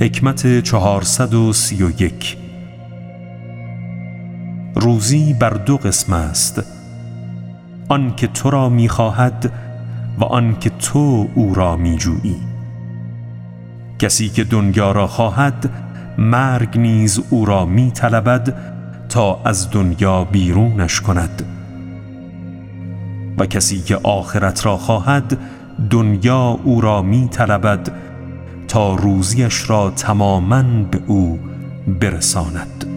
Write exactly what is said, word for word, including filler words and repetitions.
حکمت چهارصد و سی و یک. روزی بر دو قسم است، آن که تو را می خواهد و آن که تو او را می جویی. کسی که دنیا را خواهد، مرگ نیز او را می طلبد تا از دنیا بیرونش کند، و کسی که آخرت را خواهد، دنیا او را می طلبد تا روزیش را تماماً به او برساند.